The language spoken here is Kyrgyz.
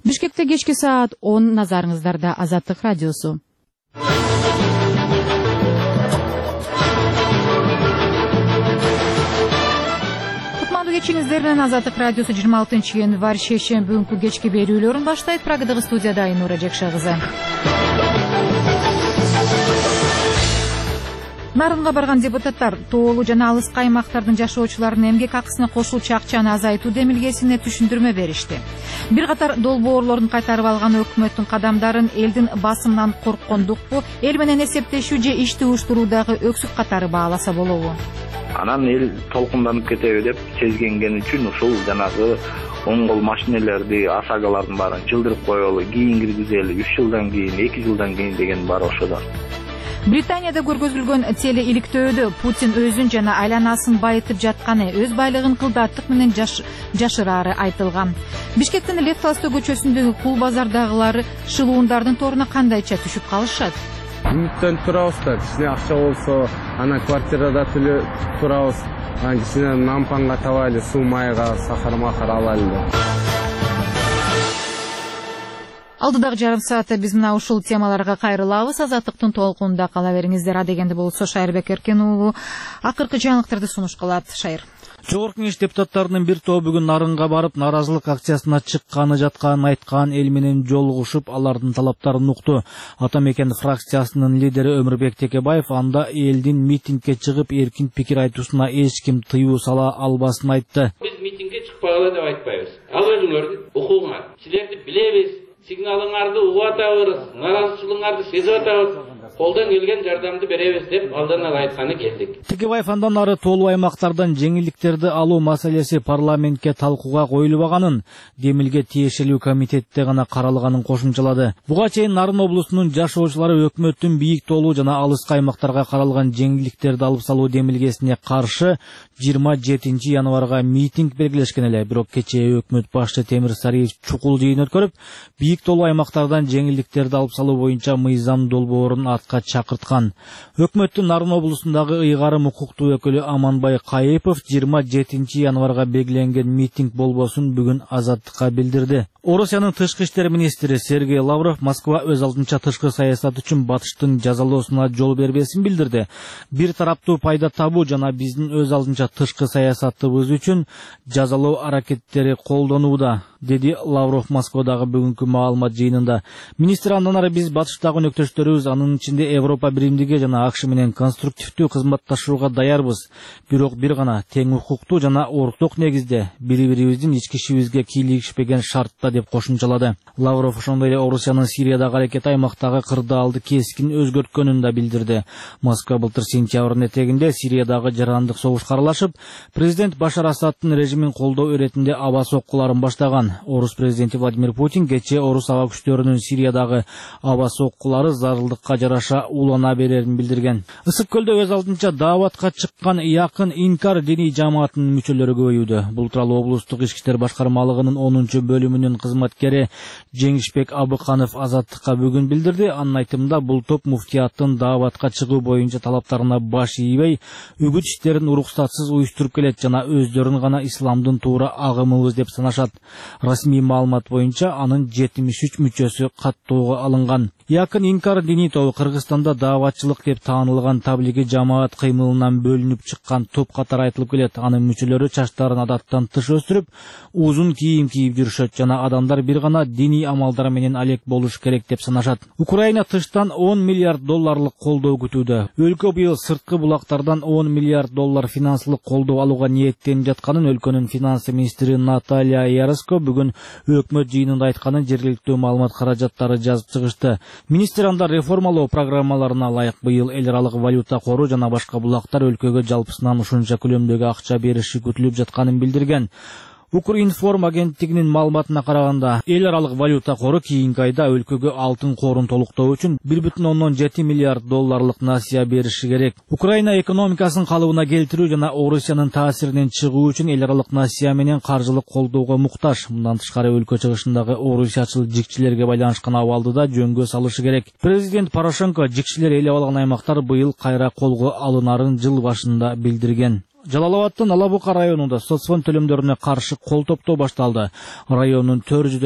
Бишкекте кечки саат 10 назарыңыздарда Азаттык радиосу. Кечиңиздерден Азаттык радиосу 26 январь шейшемби күнкү кечки берүүлөрүн баштайт. Прагадагы студияда Айнура Жакшагызы. Нарынга барган депутаттар тоолуу жана алыскы аймактардын жашоочуларынын эмгек акысына кошулчу акчаны азайтуу демилгесине түшүндүрмө беришти. Бир катар долбоорлорун кайтарып алган өкмөттүн кадамдарын элдин басымынан корккондукпу, эл менен эсептешүү же ишти уюштуруудагы өксүк катары бааласа болобу? Анан эл толкунданып кетеби деп сезгенген үчүн ушул жанагы оң кол машинелерди, ОСАГОлордун баарын жылдырып коелу, кийин киргизели, 3 жылдан кийин, 2 жылдан кийин деген бар ошодо. Британияда көргөзүлгөн телеиликтөөдө Путин өзүн жана айланасын байытып жатканы, өз байлыгын кылдаттык менен жашырары айтылган. Бишкектин Лев Толстой көчөсүндөгү кул базардагылар шылуундардын торуна кандайча түшүп калышат? Үмүттөнүп турабыз да, кичине акча болсо, анан квартирада турабыз, анан кичине нампанга табайлы, суу майга, сахар-махар алайлы. Алдыдагы жарым саатта биз мына ушул темаларга кайрылабыз. Азаттыктын толкунунда кала бериңиздер. Адегенде болсо Шайырбек Эркен уулу акыркы жаңылыктарды сунуш кылат. Шайыр. Жогорку Кеңеш депутаттарынын бир тобу бүгүн Нарынга барып, наразылык акциясына чыкканы жатканын айткан, эл менен жолугушуп, алардын талаптарын укту. Ата мекен фракциясынын лидери Өмүрбек Текебаев анда элдин митингге чыгып, эркин пикир айтуусуна эч ким тыюу сала албасын айтты. Биз митингге чыкпагыла деп айтпайбыз. Ал өзүңөрдүн укугуңар. Силерди билебиз, сигналыңарды угуп атабыз, наразычылыгыңарды сезип атабыз. Колдон келген жардамды беребиз деп алдан ала айтканы келдик. Текебаев андан ары тоолуу аймактардан жеңилдиктерди алуу маселеси парламентке талкууга коюлбаганын, демилге тиешелүү комитетте гана каралганын кошумчалады. Буга чейин Нарын облусунун жашоочулары өкмөттүн бийик тоолуу жана алыскы аймактарга каралган жеңилдиктерди алып салуу демилгесине каршы 27 январга митинг белгилешкен эле. Бирок кечээ өкмөт башчы Темир Сариев чукул жыйын өткөрүп, бийик тоолуу аймактардан жеңилдиктерди алып салуу боюнча мыйзам долбоорун чакырткан. Өкмөттүн Нарын облусундагы ыйгарым укуктуу өкүлү Аманбай Кайыпов 27 январга белгиленген митинг болбосун бүгүн Азаттыкка билдирди. Орусиянын тышкы иштер министри Сергей Лавров Москва өз алдынча тышкы саясат үчүн батыштын жазалоосуна жол бербесин билдирди. Бир тараптуу пайда табуу жана биздин өз алдынча тышкы саясатыбыз үчүн жазалоо аракеттери колдонууда, деди Лавров Москвадагы бүгүнкү маалымат жыйынында. Министр андан ары биз батыштагы өнөктөштөрүбүз, анын ичинде Европа Биримдиги жана АКШ менен конструктивдүү кызматташууга даярбыз. Бирок бир гана тең укуктуу жана орток негизде бири-бирибиздин ички ишибизге кийлигишпеген шартта деп кошумчалады. Лавров ошондой эле Орусиянын Сириядагы аракети аймактагы кырдаалды кескин өзгөрткөнүн да билдирди. Москва былтыр сентябрдын этегинде Сириядагы жарандык согушка аралашып, президент Башар Асадтын режимин колдоо иретинде аба соккуларын баштаган. Орус президенти Владимир Путин кечээ орус аба күчтөрүнүн Сириядагы аба соккулары зарылдыкка жараша улана берерин билдирген. Ысык көлдө өз алдынча дааватка чыккан Якын Инкар диний жамаатынын мүчөлөрү көбөйүүдө. Бул тууралуу облустук ички иштер башкармалыгынын 10-бөлүмүнүн кызматкери Жеңишбек Абыканов Азаттыкка бүгүн билдирди. Анын айтымында бул топ муфтияттын дааватка чыгуу боюнча талаптарына баш ийбей, үгүт иштерин уруксатсыз уюштуруп келет жана өздөрүн гана исламдын туура агымыбыз деп санашат. Расмий маалымат боюнча анын 73 мүчөсү каттоого алынган. Якын Инкар диний тобу Кыргызстанда дааватчылык деп таанылган таблиги жамаат кыймылынан бөлүнүп чыккан топ катары айтылып келет. Анын мүчөлөрү чачтарын адаттан тыш өстүрүп, узун кийим кийип жүрүшөт жана адамдар бир гана диний амалдар менен алек болуш керек деп санашат. Украина тыштан 10 миллиард долларлык колдоо күтүүдө. Өлкө быйыл сырткы булактардан 10 миллиард доллар финансылык колдоо алууга ниеттенип жатканын өлкөнүн финансы министри Наталья Яроско бүгүн өкмөт жыйынында айтканын жергиликтүү маалымат каражаттары жазып чыгышты. Министр анда реформалоо программаларына ылайык быйыл эл аралык валюта кору жана башка булактар өлкөгө жалпысынан ушунча көлөмдөгү акча бериши күтүлүп жатканын билдирген. Укринформ агенттигинин маалыматына караганда, эл аралык валюта кору кийинки айда өлкөгө алтын корун толуктоо үчүн 1,7 миллиард долларлык насыя бериши керек. Украина экономикасын калыбына келтирүү жана Орусиянын таасиринен чыгуу үчүн эл аралык насыя менен каржылык колдоого муктаж. Мындан тышкары өлкө чыгышындагы орусиячыл жикчилерге байланышкан абалды да жөнгө салышы керек. Президент Порошенко жикчилер ээлеп алган аймактар быйыл кайра колго алынарын жыл башында билдирген. Жалал-Абадтын Алабука районунда соцфонд төлөмдөрүнө каршы кол топтоо башталды. Райондун 400